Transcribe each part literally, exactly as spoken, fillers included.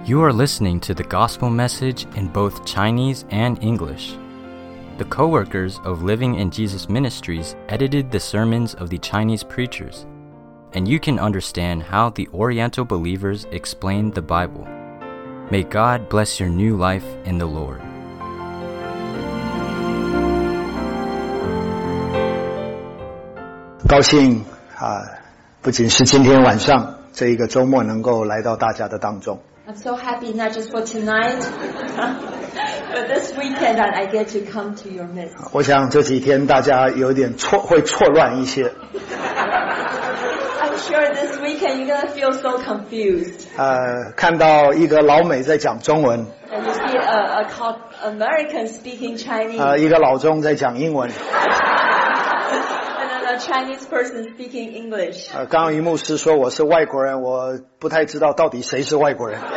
You are listening to the gospel message in both Chinese and English. The co-workers of Living in Jesus Ministries edited the sermons of the Chinese preachers, and you can understand how the Oriental believers explained the Bible. May God bless your new life in the Lord. 高兴啊，不仅是今天晚上这一个周末能够来到大家的当中。 I'm so happy not just for tonight, but this weekend that I get to come to your midst. 我想这几天大家有点错，会错乱一些。 I'm sure this weekend you're gonna feel so confused. 呃，看到一个老美在讲中文， And you see a, a called American speaking Chinese. 呃，一个老中在讲英文。 A Chinese person speaking English. 呃，刚刚于牧师说我是外国人，我不太知道到底谁是外国人。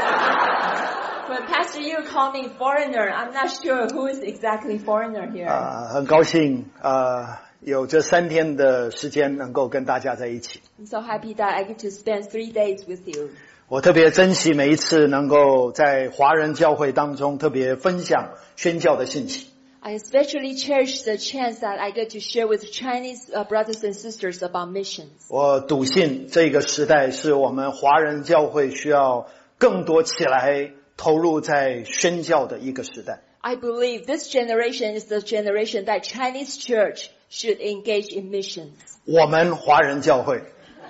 When Pastor Yu called me foreigner, I'm not sure who is exactly foreigner here. 呃，很高兴呃有这三天的时间能够跟大家在一起。 I'm so happy that I get to spend three days with you. 我特别珍惜每一次能够在华人教会当中特别分享宣教的信息。 I especially cherish the chance that I get to share with Chinese uh, brothers and sisters about missions. 我笃信这个时代是我们华人教会需要更多起来投入在宣教的一个时代。 I believe this generation is the generation that Chinese church should engage in missions. 我们华人教会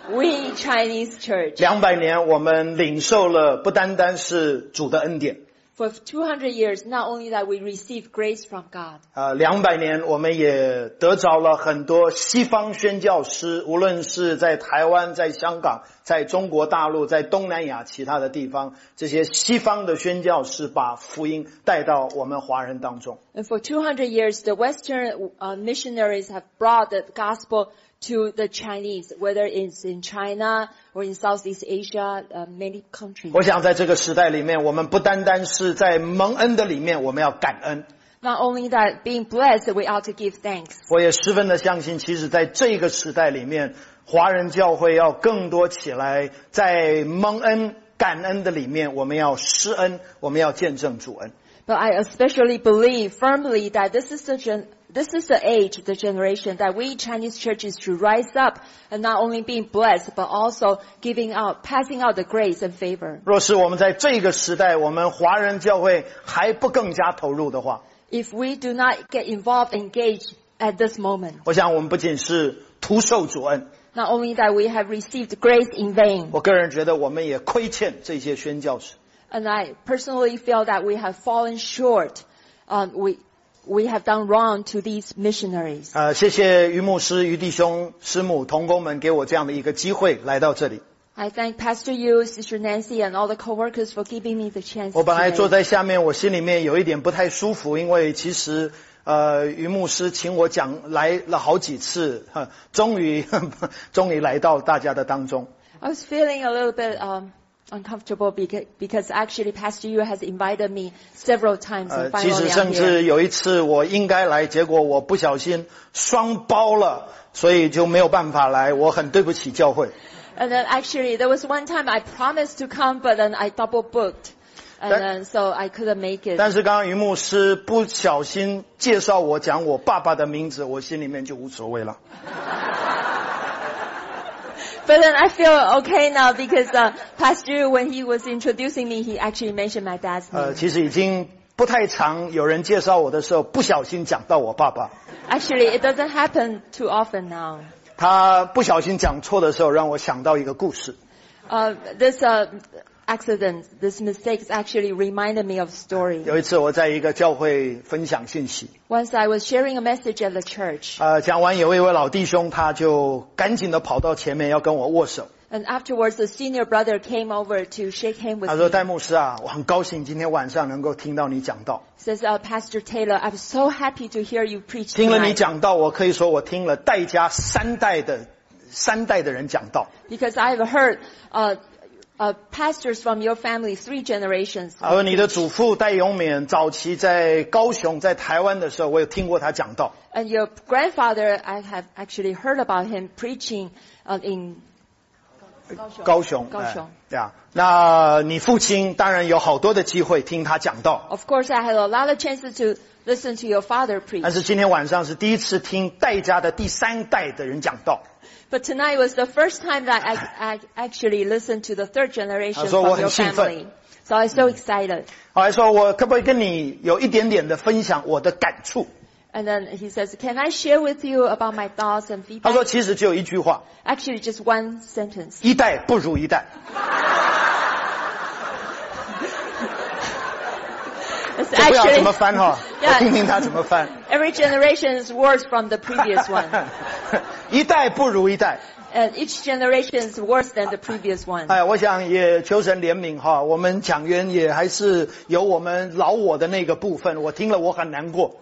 We Chinese church. 两百年我们领受了不单单是主的恩典。 For two hundred years, not only that we receive grace from God. 呃，两百年我们也得着了很多西方宣教师，无论是在台湾、在香港、在中国大陆、在东南亚其他的地方，这些西方的宣教师把福音带到我们华人当中。 And for two hundred years, the Western uh, missionaries have brought the gospel to the Chinese, whether it's in China or in Southeast Asia, uh, many countries. 我想在这个时代里面，我们不单单是在蒙恩的里面，我们要感恩。 Not only that, being blessed, we ought to give thanks. 我也十分的相信，其实在这个时代里面，华人教会要更多起来，在蒙恩感恩的里面，我们要施恩，我们要见证主恩。 But I especially believe firmly that this is the gen- this is the age, the generation that we Chinese churches should rise up and not only being blessed, but also giving out, passing out the grace and favor. 若是我们在这个时代，我们华人教会还不更加投入的话， If we do not get involved, engaged at this moment, 我想我们不仅是徒受主恩， not only that we have received grace in vain, 我个人觉得我们也亏欠这些宣教士。 and I personally feel that we have fallen short. Um, we we have done wrong to these missionaries. 呃，谢谢于牧师、于弟兄、师母、同工们给我这样的一个机会来到这里。 I thank Pastor Yu, Sister Nancy, and all the co-workers for giving me the chance. 我本来 today. 坐在下面，我心里面有一点不太舒服，因为其实呃，于牧师请我讲来了好几次，呵终于终于来到大家的当中。 I was feeling a little bit um, uncomfortable because, because actually Pastor Yu has invited me several times 呃， and 其 finally 实 I'm 甚 here. 至有一次我应该来，结果我不小心双包了，所以就没有办法来，我很对不起教会。 And then actually there was one time I promised to come, but then I double booked. And That- then so I couldn't make it. 但是刚刚于牧师不小心介绍我讲我爸爸的名字，我心里面就无所谓了。 But then I feel okay now because uh, Pastor Yu, when he was introducing me, he actually mentioned my dad's 呃， name. 其实已经不太常有人介绍我的时候，不小心讲到我爸爸。 Actually, it doesn't happen too often now. 他不小心讲错的时候，让我想到一个故事。 Uh, this uh, accident, this mistake actually reminded me of a story. 有一次我在一个教会分享信息， Once I was sharing a message at the church, 呃，讲完有一位老弟兄，他就赶紧的跑到前面要跟我握手。 and afterwards the senior brother came over to shake hand with 他说：“ me. 戴牧师啊，我很高兴今天晚上能够听到你讲道。 Says, uh, Pastor Taylor, I'm so happy to hear you preach 听了你 tonight. 讲道，我可以说我听了戴家三代的三代的人讲道。 Because I've heard uh, uh, pastors from your family, three generations. 他说你的祖父戴永勉早期在高雄、在台湾的时候，我有听过他讲道。 And your grandfather, I have actually heard about him preaching uh, in 高雄。 高雄， 高雄。 对啊，那你父亲当然有好多的机会听他讲道。 Of course, I had a lot of chances to listen to your father preach. 但是今天晚上是第一次听戴家的第三代的人讲道。 But tonight was the first time that I, I actually listened to the third generation 他说我 from 很 your 兴奋。 family. So I'm so excited. 后来说我可不可以跟你有一点点的分享我的感触？ And then he says, can I share with you about my thoughts and 他说 feedback? 其实只有一句话， Actually, just one sentence. 一代不如一代。 It's 就不要怎么 actually, 翻哈， Yeah. 我听听他怎么翻。 every generation is worse from the previous one. 一代不如一代。 And each generation is worse than the previous one. 哎，我想也求神怜悯哈，我们讲员也还是有我们老我的那个部分，我听了我很难过。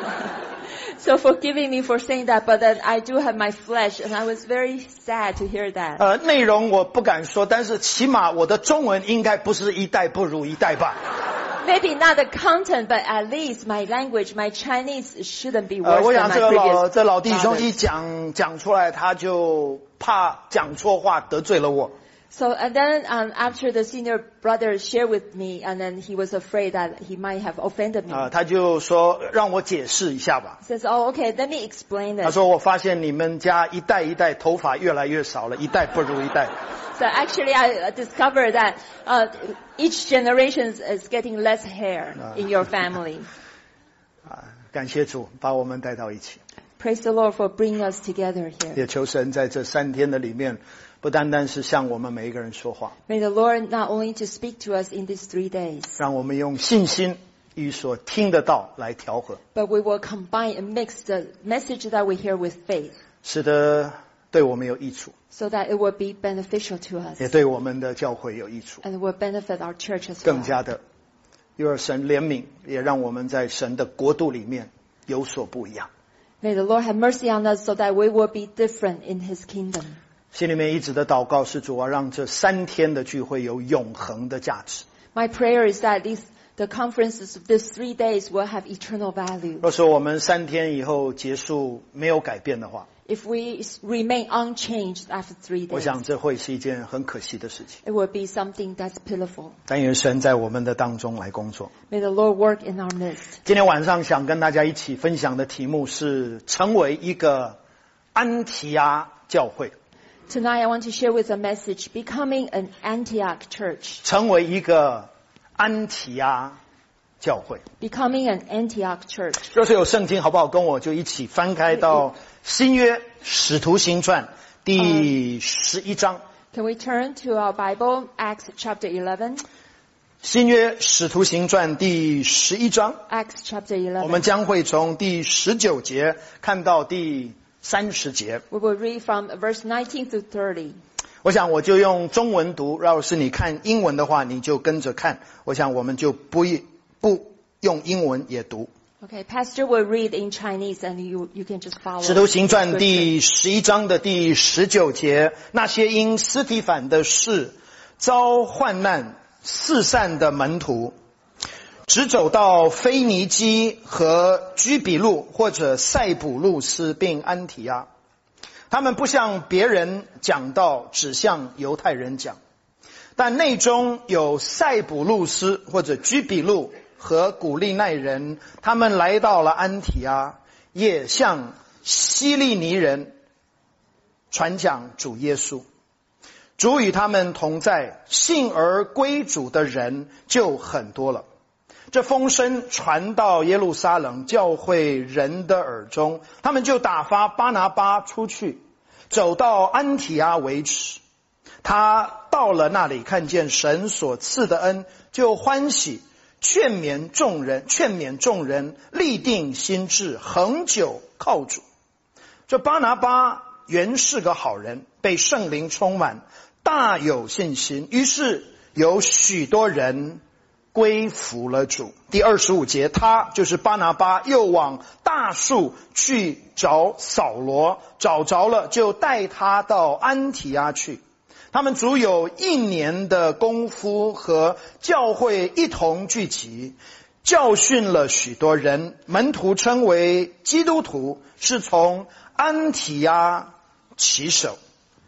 So forgiving me for saying that, but then I do have my flesh, and I was very sad to hear that. 呃，内容我不敢说，但是起码我的中文应该不是一代不如一代吧。 Maybe not the content, but at least my language, my Chinese shouldn't be 呃， worse 我 than 想 my 这个老 previous 这老弟兄 brothers. 一讲讲出来，他就怕讲错话得罪了我。 So, and then um, after the senior brother shared with me, and then he was afraid that he might have offended me. 啊、他就说让我解释一下吧。 He says, oh, okay, let me explain 他 this. 说我发现你们家一代一代头发越来越少了，一代不如一代。 So actually I discovered that uh, each generation is getting less hair in your family. 啊，感谢主把我们带到一起， Praise the Lord for bringing us together here. 也求神在这三天的里面，不单单是向我们每一个人说话， May the Lord not only to speak to us in these three days, 让我们用信心与所听得到来调和， but we will combine and mix the message that we hear with faith, 使得对我们有益处， so that it will be beneficial to us 也对我们的教会有益处， and will benefit our church as 更 well. 加的有神怜悯，也让我们在神的国度里面有所不一样。 May the Lord have mercy on us so that we will be different in His kingdom. 心里面一直的祷告是主啊，让这三天的聚会有永恒的价值。 My prayer is that these, the conferences of these three days will have eternal value. 若说我们三天以后结束没有改变的话， If we remain unchanged after three 我 days, 想这会是一件很可惜的事情。 it will be something that's pitiful. 但愿神在我们的当中来工作。 May the Lord work in our midst. 今天晚上想跟大家一起分享的题目是成为一个安提阿教会， Tonight I want to share with a message, becoming an Antioch church. 成为一个安提阿教会。 Becoming an Antioch church. 若是有圣经，好不好？跟我就一起翻开到新约使徒行传第十一章。 Can we turn to our Bible, Acts chapter eleven? 新约使徒行传第十一章， Acts chapter 我们 eleven. 将会从第十九节看到第三十节。 We will read from verse nineteen to thirty. 我想我就用中文读，要是你看英文的话，你就跟着看。我想我们就不不用英文也读。 Okay, Pastor will read in Chinese and you, you can just follow. 使徒行传 the scripture. 第十一章的第十九节，那些因司提反的事遭患难四散的门徒，只走到腓尼基和居比路或者塞浦路斯并安提阿。他们不向别人讲道，只向犹太人讲。但内中有塞浦路斯或者居比路和古利奈人，他们来到了安提阿，也向希利尼人传讲主耶稣。主与他们同在，信而归主的人就很多了。这风声传到耶路撒冷教会人的耳中，他们就打发巴拿巴出去，走到安提阿为止。他到了那里，看见神所赐的恩，就欢喜，劝勉众人，劝勉众人立定心志，恒久靠主。这巴拿巴原是个好人，被圣灵充满，大有信心，于是有许多人归服了主。第二十五节，他就是巴拿巴，又往大树去找扫罗，找着了，就带他到安提阿去。他们足有一年的功夫，和教会一同聚集，教训了许多人。门徒称为基督徒，是从安提阿起手。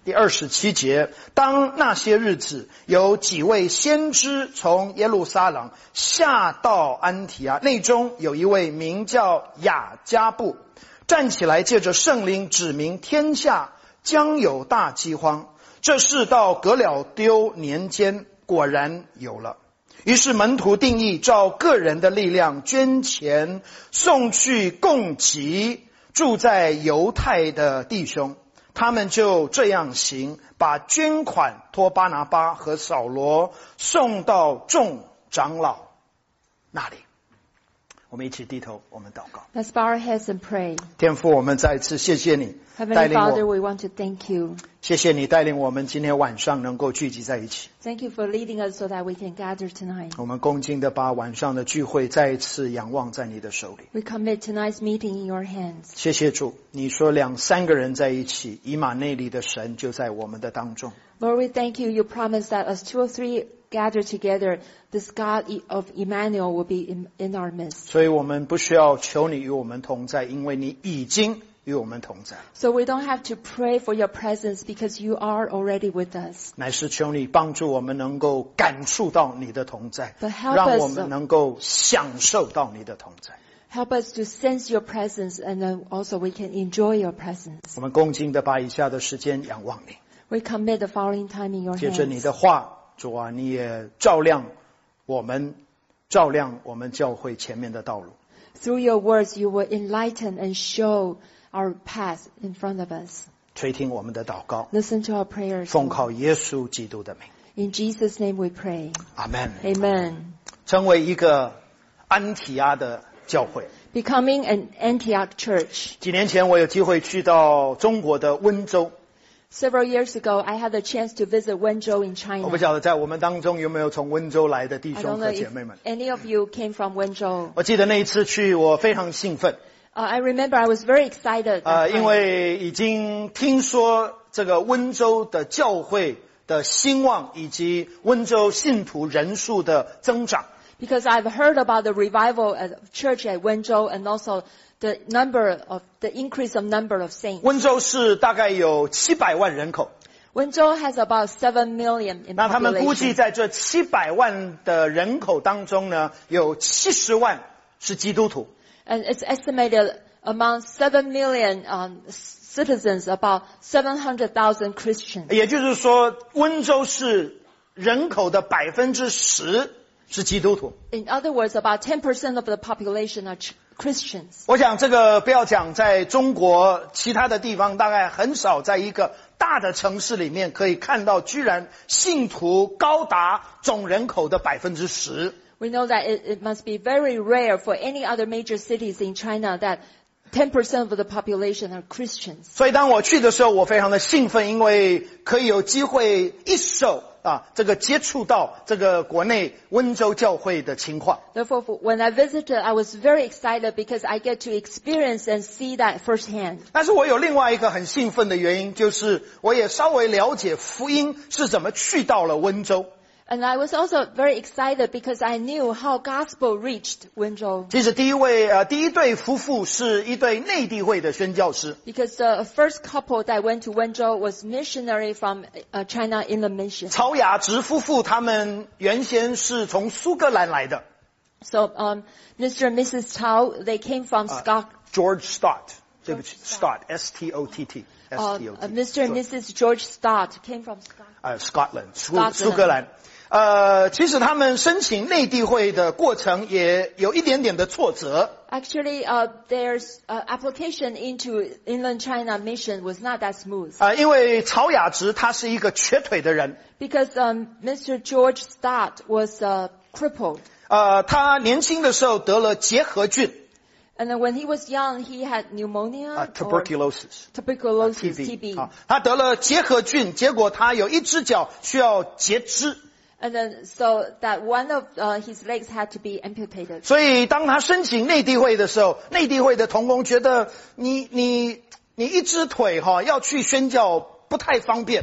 第二十七节，当那些日子，有几位先知从耶路撒冷下到安提阿，内中有一位名叫雅加布，站起来借着圣灵指明天下将有大饥荒。这事到革了丢年间果然有了。于是门徒定义照个人的力量捐钱送去供给住在犹太的弟兄，他们就这样行，把捐款托巴拿巴和扫罗送到众长老那里。我们一起低头，我们祷告。 Let's bow our heads and pray. 天父，我们再次谢谢你带 Heavenly 领 Father, 我， we want to thank you. 谢谢你带领我们今天晚上能够聚集在一起。 Thank you for leading us so that we can gather tonight. 我们恭敬的把晚上的聚会再一次仰望在你的手里。 We commit tonight's meeting in your hands. 谢谢主，你说两三个人在一起，以马内利的神就在我们的当中。 Lord, we thank you. You promised that as two or three gather together, this God of Emmanuel will be in, in our midst. 所以我们不需要求你与我们同在，因为你已经与我们同在。 So we don't have to pray for your presence because you are already with us. 乃是求你帮助我们能够感触到你的同在， But help 让 us- 我们能够享受到你的同在。 Help us to sense your presence, and then also we can enjoy your presence. 我们恭敬的把以下的时间仰望你， We commit the following time in your 借着你 hands. 的话，主啊，你也照亮我们，照亮我们教会前面的道路。 Through your words, you will enlighten and show our path in front of us. 垂听我们的祷告， Listen to our prayers. 奉靠耶稣基督的名， In Jesus' name we pray. 阿门。 Amen. 成为一个安提阿的教会。 Becoming an Antioch church. 几年前我有机会去到中国的温州， Several years ago, I had the chance to visit Wenzhou in 我不 China. 晓得在我们当中有没有从温州来的弟 I 兄 don't know 和姐 if 妹们。 any of you came from Wenzhou. 我记得那一次去，我非常兴奋， Uh, I remember I was very excited. 呃， that 因 time 为已经听说这个温州的教会的兴旺，以及温州信徒人数的增长。 Because I've heard about the revival at church at Wenzhou and also the number of the increase of number of saints. 温州市大概有七百万人口， Wenzhou has about seven million in 那他们估计 population. 在这七百万的人口当中呢，有七十万是基督徒。 And it's estimated among seven million um, citizens, about seven hundred thousand Christians. 也就是说，温州市人口的百分之十是基督徒。 In other words, about ten percent of the population are ch- Christians. 我想这个不要讲，在中国其他的地方，大概很少在一个大的城市里面可以看到，居然信徒高达总人口的百分之十。 We know that it, it must be very rare for any other major cities in China that ten percent of the population are Christians. 所以当我去的时候，我非常的兴奋，因为可以有机会一手啊，这个接触到这个国内温州教会的情况。 Therefore, for- when I visited, I was very excited because I get to experience and see that firsthand. 但是我有另外一个很兴奋的原因，就是我也稍微了解福音是怎么去到了温州。 And I was also very excited because I knew how gospel reached Wenzhou. 其实第一位呃第一对夫妇是一对内地会的宣教师， Because the first couple that went to Wenzhou was missionary from uh, China Inland Mission. 曹雅直夫妇他们原先是从苏格兰来的。 So um, Mister and Missus Tao, they came from Scot- George Stott， 对不起 ，Stott，S T O T T，S uh, T O uh, T， Mister and Missus George Stott came from Scot- 呃 ，Scotland， 苏 Scotland 苏格兰。呃，其实他们申请内地会的过程也有一点点的挫折。 Actually, uh, their uh, application into Inland China Mission was not that smooth. 啊、因为曹雅直他是一个瘸腿的人， Because um, Mister George Stott was uh, crippled. 呃，他年轻的时候得了结核菌 And then when he was young, he had pneumonia 啊 or ，tuberculosis。 tuberculosis, T B. 啊，他得了结核菌，结果他有一只脚需要截肢， And then so that one of uh, his legs had to be amputated. 所以当他申请内地会的时候，内地会的同工觉得你你你一只腿哈、要去宣教不太方便，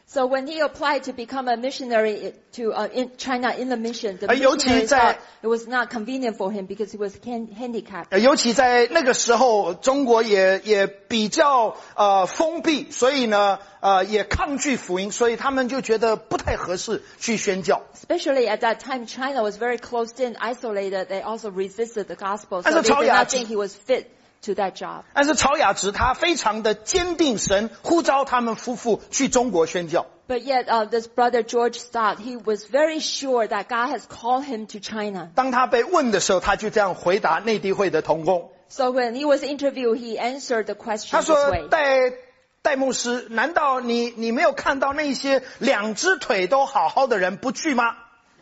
So when he applied to become a missionary to uh, in China in the mission, the 而尤其 missionary 在 thought it was not convenient for him because he was can, handicapped. 呃尤其在那个时候，中国也也比较呃封闭，所以呢呃也抗拒福音，所以他们就觉得不太合适去宣教。 Especially at that time, China was very closed in, isolated. They also resisted the gospel, so 但是 they 曹 did 雅 not 芝 think he was fit to that job. 但是曹雅芝他非常的坚定，神呼召他们夫妇去中国宣教。 But yet, uh, this brother George Stott, he was very sure that God has called him to China. 当他被问的时候，他就这样回答内地会的同工。 So when he was interviewed, he answered the question 他 this 说 way. 戴戴牧师，难道你你没有看到那些两只腿都好好的人不去吗？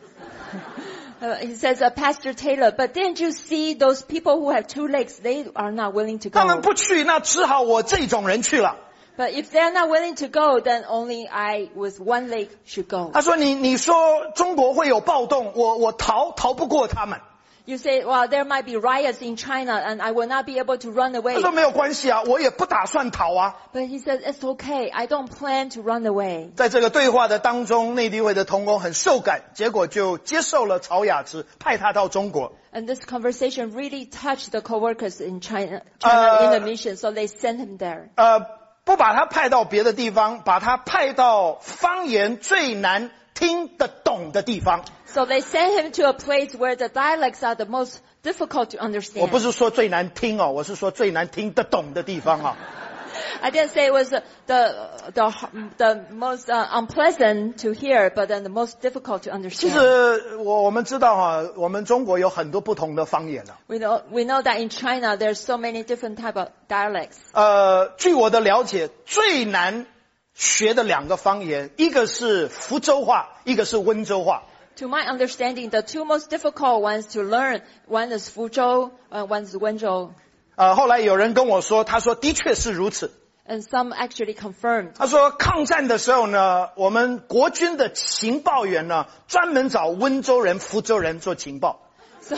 Uh, he says, uh, Pastor Taylor, but didn't you see those people who have two legs? They are not willing to 他们 go. 不去，那只好我这种人去了。 But if they're not willing to go, then only I with one leg should go. 他说你你说中国会有暴动，我我逃逃不过他们。 You say, well, there might be riots in China and I will not be able to run 他 away. 说没有关系啊，我也不打算逃啊。 But he says, it's okay. I don't plan to run away. 在这个对话的当中，内地会的同工很受感，结果就接受了曹雅芝，派他到中国。 And this conversation really touched the co-workers in China, China Uh, in the mission, so they sent him there. 呃，不把他派到别的地方，把他派到方言最难听得懂的地方。 So they sent him to a place where the dialects are the most difficult to 我 understand. 不是说最难听哦，我是说最难听得懂的地方啊。 I didn't say it was the the the, the most uh, unpleasant to hear, but then the most difficult to 其 understand. 实我我们知道哈、我们中国有很多不同的方言啊。 We know we know that in China there's so many different type of dialects. 呃，据我的了解，最难学的两个方言，一个是福州话，一个是温州话。 To my understanding, the two most difficult ones to learn, one is Fuzhou, uh, one is Wenzhou. 呃，后来有人跟我说，他说的确是如此。 And some actually confirmed. 他说抗战的时候呢，我们国军的情报员呢，专门找温州人、福州人做情报。 So,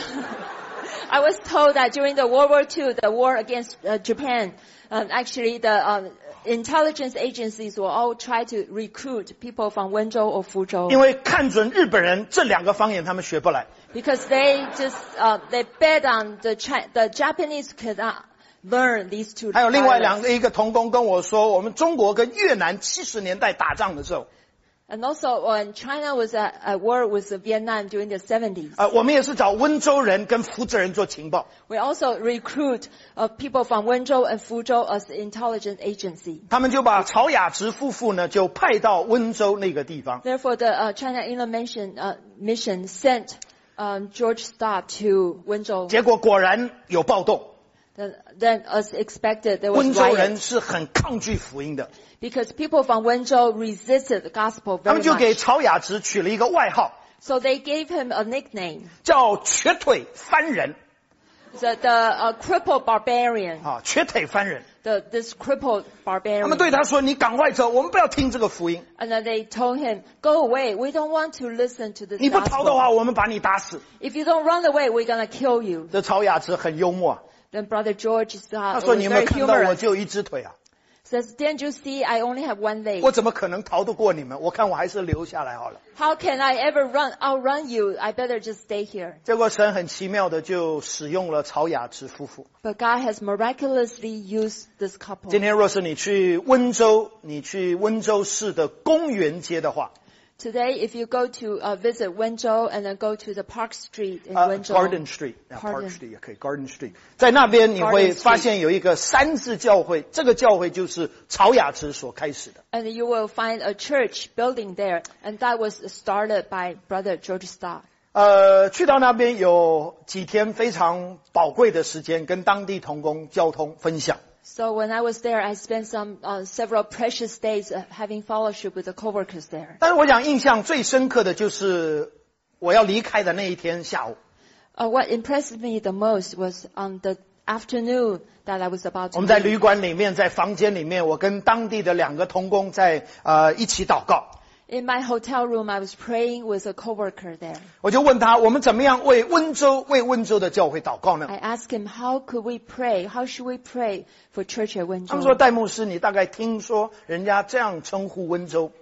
I was told that during the World War Two, the war against uh, Japan, um, actually the um, intelligence agencies will all try to recruit people from Wenzhou or 因 Fuzhou 为看准日本人这两个方言他们学不来。 because they just uh, they bet on the Chi- the Japanese cannot learn these two 还有另外两 dialects. 个，一个同工跟我说，我们中国跟越南七十年代打仗的时候， And also when China was at, at war with Vietnam during the seventies, 呃，我们也是找温州人跟福州人做情报。 we also recruit uh, people from Wenzhou and Fuzhou as intelligence agency. 他们就把曹雅芝夫妇呢，就派到温州那个地方。 Therefore, the uh, China Inland Mission, uh, mission sent um, George Stott to Wenzhou. 结果果然有暴动， Then, then, as expected, there 温 was 州人 riots 是很抗拒福音的， because people from Wenzhou resisted the gospel 他 very 们就给 much. 曹雅芝取了一个外号， So they gave him a nickname, 叫瘸腿番人 the, the uh, crippled barbarian. 啊，瘸腿番人。 The, this crippled 他 barbarian. 们对他说：“你赶快走，我们不要听这个福音。 And then they told him, go away. We don't want to listen to this 你不逃的 gospel. 话，我们把你打死。 If you don't run away, we're going to kill you. ” 这曹雅芝很幽默啊， Then Brother George 他 Stott 说：“ was 你有没有 very 看到我 humorous. 只有一只腿啊？ Says, didn't you see I only have one leg? 我怎么可能逃得过你们？我看我还是留下来好了。” How can I ever run, outrun you? I better just stay here. 结果神很奇妙的就使用了曹雅芝夫妇。 But God has miraculously used this couple. 今天若是你去温州，你去温州市的公园街的话， Today, if you go to uh, visit Wenzhou and then go to the Park Street in 呃 Wenzhou, Garden Street，啊 Garden Park Street 也可以 ，Garden Street， 在那边你会 Garden Street 发现有一个三字教会，这个教会就是曹雅芝所开始的。 and you will find a church building there, and that was started by Brother George Stott. 呃，去到那边有几天非常宝贵的时间，跟当地同工交通分享。 So when I was there, I spent some uh, several precious days uh, having fellowship with the coworkers there. 但是我想印象最深刻的就是我要离开的那一天下午， Uh, what impressed me the most was on the afternoon that I was about 我 to 们在 leave. 旅馆里面，在房间里面，我跟当地的两个同工在呃一起祷告。 In my hotel room, I was praying with a coworker there. 我就问他，我们怎么样为温州、为温州的教会祷告呢？ I asked him, how could we pray? How should we pray for church at 他们说， Wenzhou? 戴牧师，你大概听说人家这样称呼温州，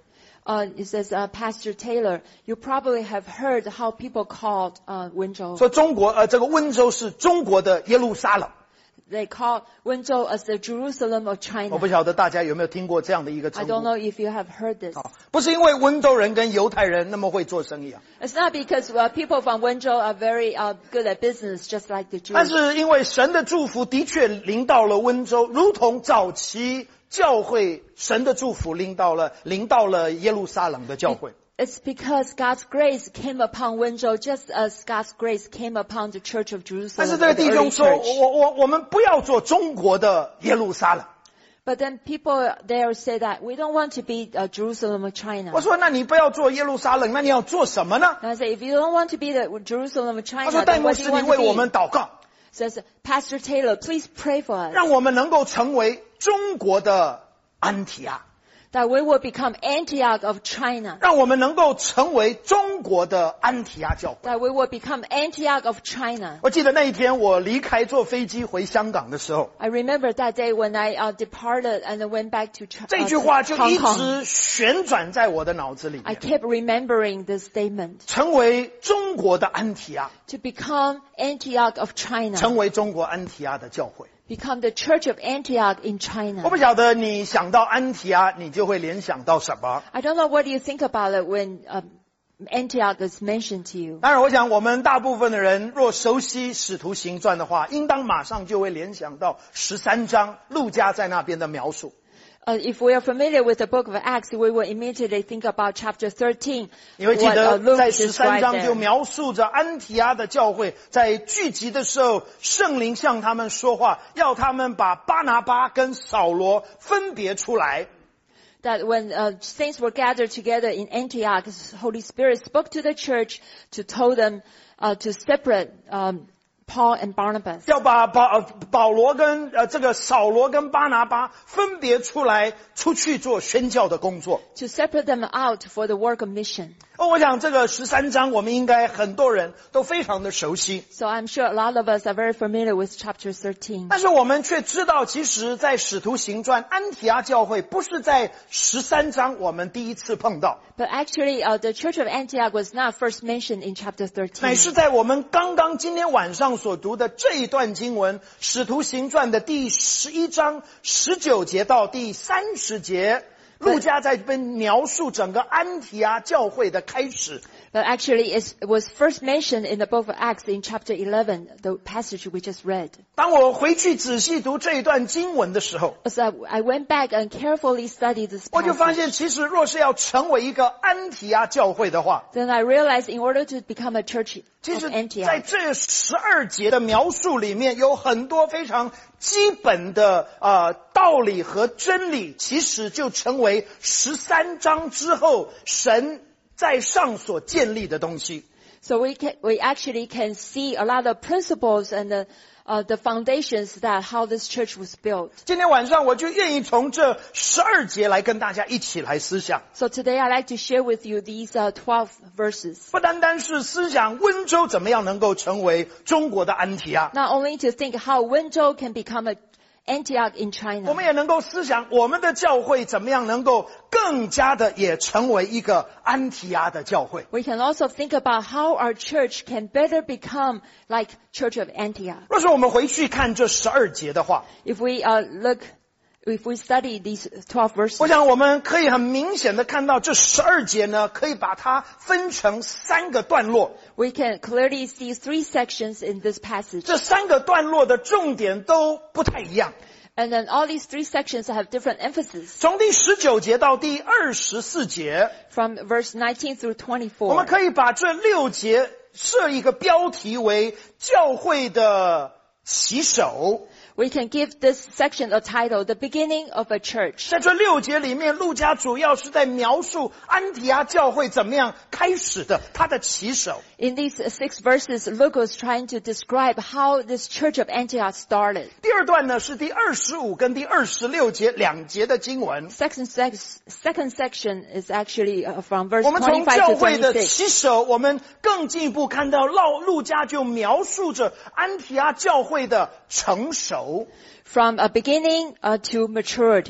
Uh, it says, uh, Pastor Taylor, you probably have heard how people called uh, Wenzhou. 说中国呃这个温州是中国的耶路撒冷。 They call Wenzhou as the Jerusalem of China. 我不晓得大家有没有听过这样的一个 I 称 don't 呼。 know if you have heard this. 不是因为温州人跟犹太人那么会做生意啊， It's not because uh, people from Wenzhou are very uh, good at business, just like the 但 Jews. 是因为神的祝福的确临到了温州，如同早期教会神的祝福临到了临到了耶路撒冷的教会。 It's because God's grace came upon Wenzhou, just as God's grace came upon the Church of 但 Jerusalem, 是这个 the 弟 early 兄说， church. 我我我们不要做中国的耶路撒冷。 But then people there say that we don't want to be uh, Jerusalem of China. 我说，那你不要做耶路撒冷，那你要做什么呢？ And I say, if you don't want to be the Jerusalem of 他 China, 说，戴 then 牧 what do 师， you 你 want 为 to 我 be? 们祷告， Says, Pastor Taylor, please pray for us, 让我们能够成为中国的安提阿， that we will become Antioch of China, 让我们能够成为中国的安提阿教会。 that we will become Antioch of China. 我记得那一天我离开坐飞机回香港的时候， I remember that day when I uh, departed and went back to, Ch- 这 uh, 句 to 话就 Hong 一 Kong. 直旋转在我的脑子里 I 面， kept remembering this statement, 成为中国的安提阿， to become Antioch of China, 成为中国安提阿的教会。 become the Church of Antioch in 我 China. 不晓得你想到安提阿，你就会联想到什么？ I don't know what you think about it when um, Antioch is mentioned to you. 当然，我想我们大部分的人若熟悉《使徒行传》的话，应当马上就会联想到十三章路加在那边的描述。 Uh, if we are familiar with the book of Acts, we will immediately think about chapter thirteen. 你会记 What uh, 得 Luke 在十三 described 章就 there. 描述着安提阿的教会在聚集的时候，圣灵向他们说话，要他们把巴拿巴跟扫罗分别出来。 That when uh, saints were gathered together in Antioch, the Holy Spirit spoke to the church to tell them uh, to separate um, Paul and Barnabas. 要把保保罗跟呃这个扫罗跟巴拿巴分别出来，出去做宣教的工作。 To separate them out for the work of mission. 哦，我想这个十三章我们应该很多人都非常的熟悉， So I'm sure a lot of us are very familiar with chapter thirteen. 但是我们却知道，其实在使徒行传安提阿教会不是在十三章我们第一次碰到， But actually, uh, the Church of Antioch was not first mentioned in chapter 乃 thirteen. 是在我们刚刚今天晚上所读的这一段经文，使徒行传的第十一章十九节到第三十节，路加在这边描述整个安提阿教会的开始。 But actually, it's, it was first mentioned in the book of Acts in chapter eleven, the passage we just read. 当我回去仔细读这一段经文的时候， As I, I went back and carefully studied this 我就发 passage, 现，其实若是要成为一个安提阿教会的话， then I realized in order to become a church 其 of 实在 Antioch, 这十二节的描述里面，有很多非常基本的呃道理和真理，其实就成为十三章之后神在上所建立的东西。 so we can, we actually can see a lot of principles and the, uh, the foundations that how this church was built. 今天晚上我就愿意从这十二节来跟大家一起来思想， So today I'd like to share with you these uh, twelve verses. 不单单是思想温州怎么样能够成为中国的安提阿， Not only to think how Wenzhou can become a Antioch in 我 China, 们也能够思想我们的教会怎么样能够更加的也成为一个安提阿的教会。 we can also think about how our church can better become like Church of Antioch. 若是我们回去看这十二节的话， If we uh, look, if we study these twelve 我 verses, 想我们可以很明显的看到这十二节呢，可以把它分成三个段落。 we can clearly see three sections in this passage. 这三个段落的重点都不太一样。 And then all these three sections have different emphasis. 从第十九节到第二十四节， From verse nineteen through 我们 twenty-four, 可以把这六节设一个标题为教会的起手。 we can give this section a title, The Beginning of a Church. 在这六节里面，路加主要是在描述安提阿教会怎么样开始的，它的起手。 In these six verses, Luke was trying to describe how this Church of Antioch started. 第二段呢是第二十五跟第二十六节两节的经文。 Second, sec- second section is actually uh, from verse 我们从 twenty-five 教 to 会的 twenty-six. 起手，我们更进一步看到路路加就描述着安提阿教会的成熟。 From a beginning uh, to maturity.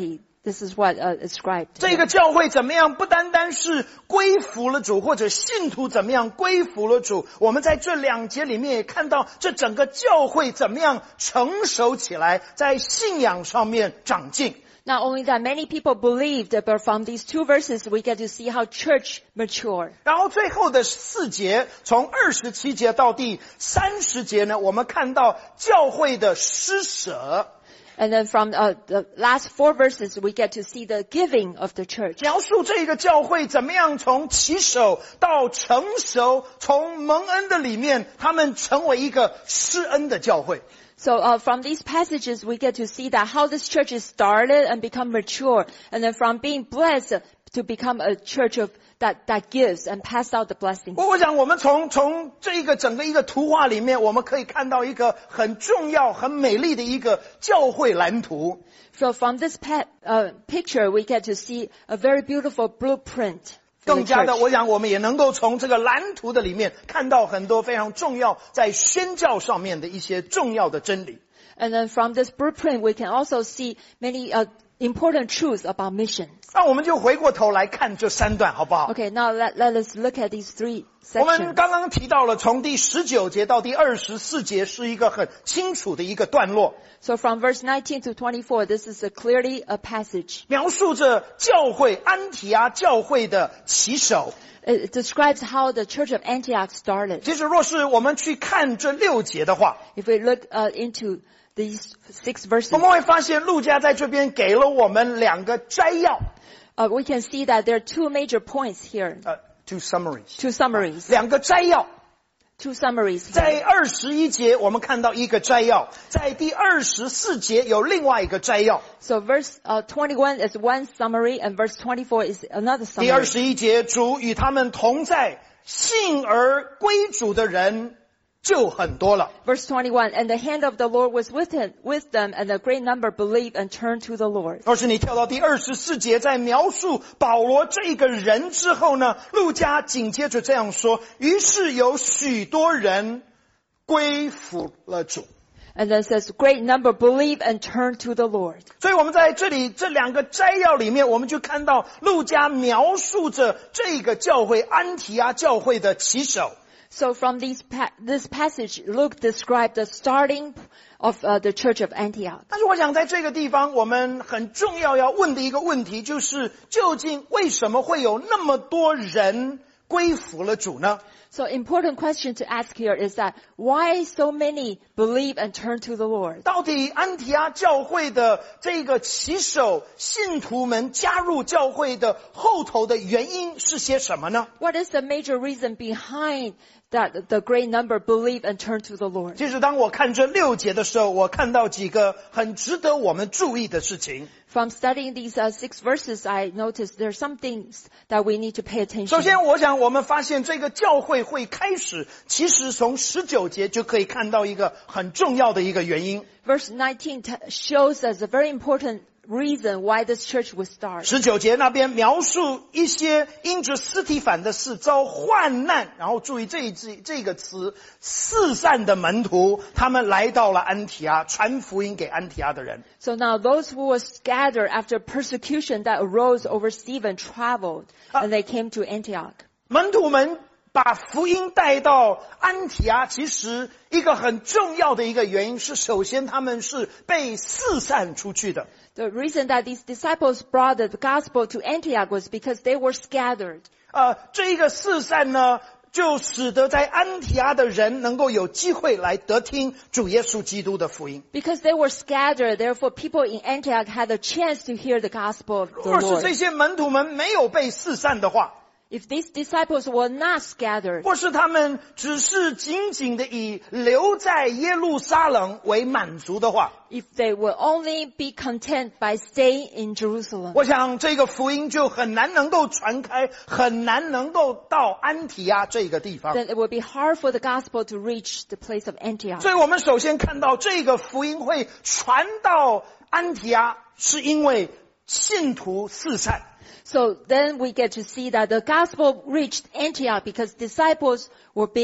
This is what uh, is described. 这个教会怎么样？不单单是归服了主，或者信徒怎么样归服了主。我们在这两节里面也看到，这整个教会怎么样成熟起来，在信仰上面长进。 Not only that, many people believed, but from these two verses, we get to see how church matured. 然后最后的四节，从二十七节到第三十节呢，我们看到教会的施舍。 And then from uh, the last four verses, we get to see the giving of the church. 描述这个教会怎么样从起手到成熟，从蒙恩的里面，他们成为一个施恩的教会。 So uh, from these passages, we get to see that how this church is started and become mature, and then from being blessed to become a church of that that gives and pass out the blessings. 我想我们从从这一个整个一个图画里面，我们可以看到一个很重要、很美丽的一个教会蓝图。 So from this pa- uh, picture, we get to see a very beautiful blueprint. 更加的，我想我们也能够从这个蓝图的里面看到很多非常重要在宣教上面的一些重要的真理。 And then from this blueprint, we can also see many uh, important truths about missions. 那我们就回过头来看这三段，好不好？ Okay, now let, let us look at these three 我们 sections. 刚刚提到了，从第十九节到第二十四节是一个很清楚的一个段落。 So from verse nineteen to twenty-four, this is a clearly a passage. 描述着教会安提阿教会的起手。 It describes how the church of Antioch started. 其实若是我们去看这六节的话， If we look uh, into these six 我 verses, 们会发现路加在这边给了我们两个摘要， uh, we can see that there are two major points here, 呃 ，two summaries， two summaries, 两个摘要。 two summaries 在 here. 二十一节我们看到一个摘要，在第二十四节有另外一个摘要。 So verse uh, twenty-one is one summary and verse twenty-four is another 第二 summary. 十一节，主与他们同在，信而归主的人就很多了。 Verse twenty-one, and the hand of the Lord was with him, with them, and a great number believed and turned to the Lord. 若是你跳到第二十四节，在描述保罗这个人之后呢，路加紧接着这样说：于是有许多人归服了主。 And then it says, great number believed and turned to the Lord. 所以我们在这里这两个摘要里面，我们就看到路加描述着这个教会安提阿教会的起手。 So from these pa- this passage, Luke described the starting of uh, the church of Antioch. 但是我想在这个地方，我们很重要要问的一个问题就是，究竟为什么会有那么多人归服了主呢？ So important question to ask here is that why so many believe and turn to the Lord? 到底安提阿教会的这个起手信徒们加入教会的后头的原因是些什么呢？ What is the major reason behind that the great number believe and turn to the Lord? 其实当我看这六节的时候，我看到几个很值得我们注意的事情。 From studying these uh, six verses, I noticed there are some things that we need to pay attention. 首先，我想我们发现这个教会会开始，其实从十九节就可以看到一个很重要的一个原因。 Verse nineteen t- shows us a very important reason why this church would start. 十九节那边描述一些因着司提反的事遭患难，然后注意这一字这个词，四散的门徒，他们来到了安提阿，传福音给安提阿的人。 So now those who were scattered after persecution that arose over Stephen traveled and they came to Antioch. 门徒们把福音带到安提阿，其实一个很重要的一个原因是，首先他们是被四散出去的。 The reason that these disciples brought the gospel to Antioch was because they were scattered. 呃，这一个四散呢，就使得在安提阿的人能够有机会来得听主耶稣基督的福音。 Because they were scattered, therefore people in Antioch had a chance to hear the gospel of the 若是 Lord. 这些门徒们没有被四散的话， If these disciples were not scattered, 或是他们只是仅仅的以留在耶路撒冷为满足的话， if they will only be content by staying in Jerusalem, 我想这个福音就很难能够传开，很难能够到安提阿这个地方。 then it will be hard for the gospel to reach the place of Antioch. 所以我们首先看到这个福音会传到安提阿，是因为信徒四散。 So then we get to see that the gospel reached Antioch because disciples were being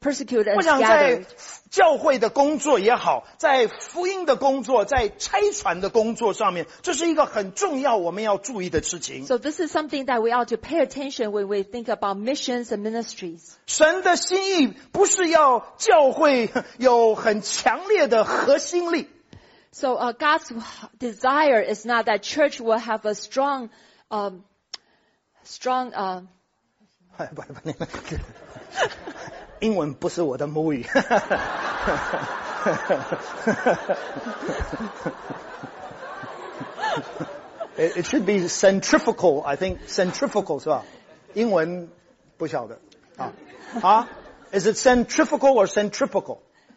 persecuted and 我想在 scattered. 教会的工作也好，在福音的工作，在差传的工作上面，这是一个很重要我们要注意的事情。 So this is something that we ought to pay attention when we think about missions and ministries. 神的心意不是要教会有很强烈的核心力， So uh, God's desire is not that church will have a strong, um, strong, uh, 不不不，英文不是我的母语。It, it should be centrifugal, I think centrifugal 是吧？英文不晓得啊啊 ？Is it centrifugal or centripetal?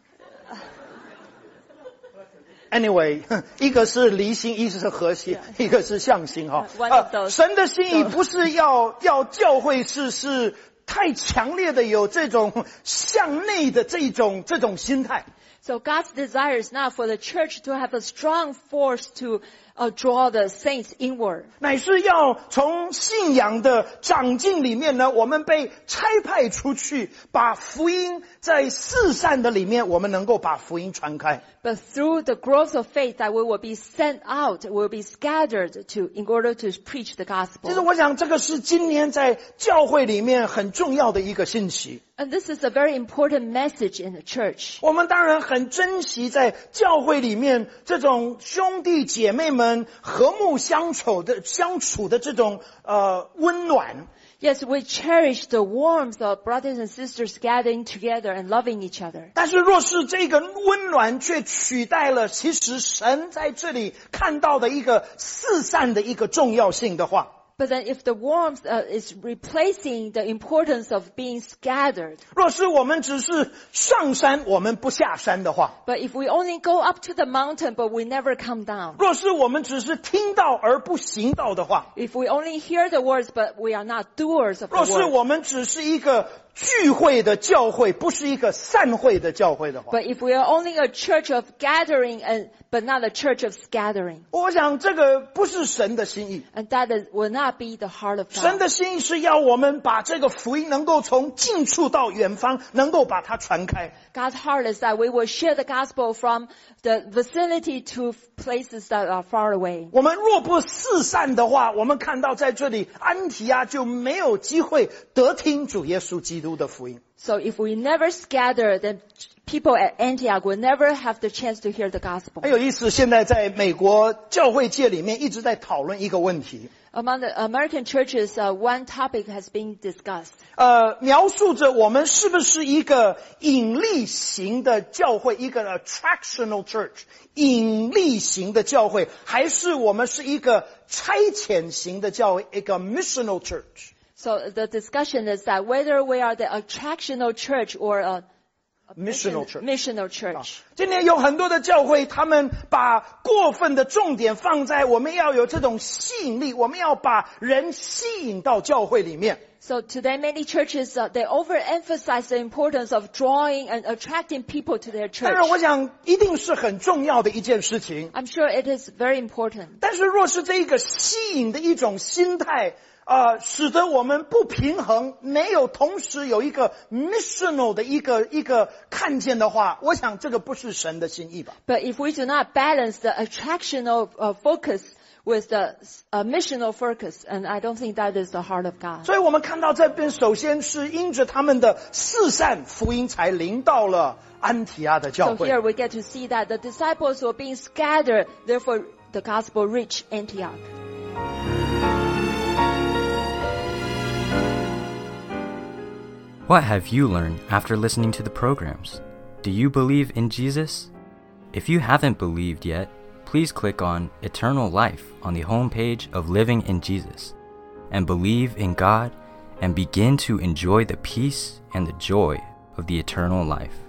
Anyway, 一个是离心，一个是核心， Yeah. 一个是向心哈。 One of those. 神的心意不是要要教会是是太强烈的有这种向内的这种这种心态。 So God's desire is not for the church to have a strong force to uh, draw the saints inward. 乃是要从信仰的长进里面呢，我们被差派出去，把福音在四散的里面，我们能够把福音传开。 But through the growth of faith that we will be sent out, we will be scattered to, in order to preach the 其实 gospel. 我想这个是今年在教会里面很重要的一个信息。 And this is a very important message in the church. 我们当然很珍惜在教会里面这种兄弟姐妹们和睦相处的相处的这种呃温暖。 Yes, we cherish the warmth of brothers and sisters gathering together and loving each other. 但是若是这个温暖却取代了其实神在这里看到的一个四散的一个重要性的话， But then if the warmth uh, is replacing the importance of being scattered, 若是我们只是上山我们不下山的话， but if we only go up to the mountain but we never come down, 若是我们只是听到而不行道的话， if we only hear the words but we are not doers of 若 the 是 word, 我们只是一个聚会的教会，不是一个散会的教会的话， but if we are only a church of gathering and but not a church of scattering, 我想这个不是神的心意。 and that is, will not be the heart of 神 God. 的心意是要我们把这个福音能够从近处到远方，能够把它传开。 God's heart is that we will share the gospel from the vicinity to places that are far away. 我们若不四散的话，我们看到在这里安提阿就没有机会得听主耶稣基督的福音。 So if we never scatter, then people at Antioch will never have the chance to hear the gospel. 很有意思，现在在美国教会界里面一直在讨论一个问题， Among the American churches, uh, one topic has been discussed. 呃，描述着我们是不是一个引力型的教会，一个 attractional church， 引力型的教会，还是我们是一个差遣型的教会，一个 missional church。 So the discussion is that whether we are the attractional church or a Missional church. missional church. 今天有很多的教会，他们把过分的重点放在我们要有这种吸引力，我们要把人吸引到教会里面。 So today many churches, uh, they overemphasize the importance of drawing and attracting people to their 当然， church. 我想一定是很重要的一件事情。 I'm sure it is very important. 但是若是这一个吸引的一种心态，呃，使得我们不平衡，没有同时有一个 missional 的一个一个看见的话，我想这个不是神的心意吧。 But if we do not balance the attractional uh, focus with the uh, missional focus, and I don't think that is the heart of God. 所以我们看到这边，首先是因着他们的四散，福音才临到了安提阿的教 So 会。 here we get to see that the disciples were being scattered, therefore the gospel reached Antioch. What have you learned after listening to the programs? Do you believe in Jesus? If you haven't believed yet, please click on Eternal Life on the homepage of Living in Jesus and believe in God and begin to enjoy the peace and the joy of the eternal life.